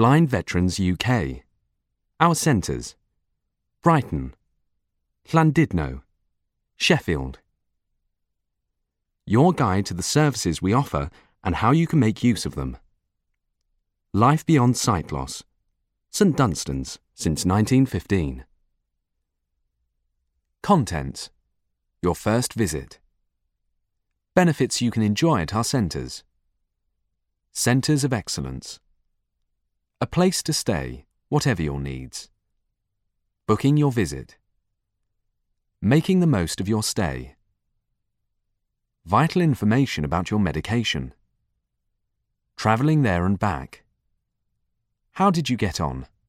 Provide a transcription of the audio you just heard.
Blind Veterans UK. Our centres: Brighton, Llandudno, Sheffield. Your guide to the services we offer and how you can make use of them. Life Beyond Sight Loss, St Dunstan's since 1915. Contents: Your first visit. Benefits you can enjoy at our centres. Centres of Excellence. A place to stay, whatever your needs. Booking your visit. Making the most of your stay. Vital information about your medication. Travelling there and back. How did you get on?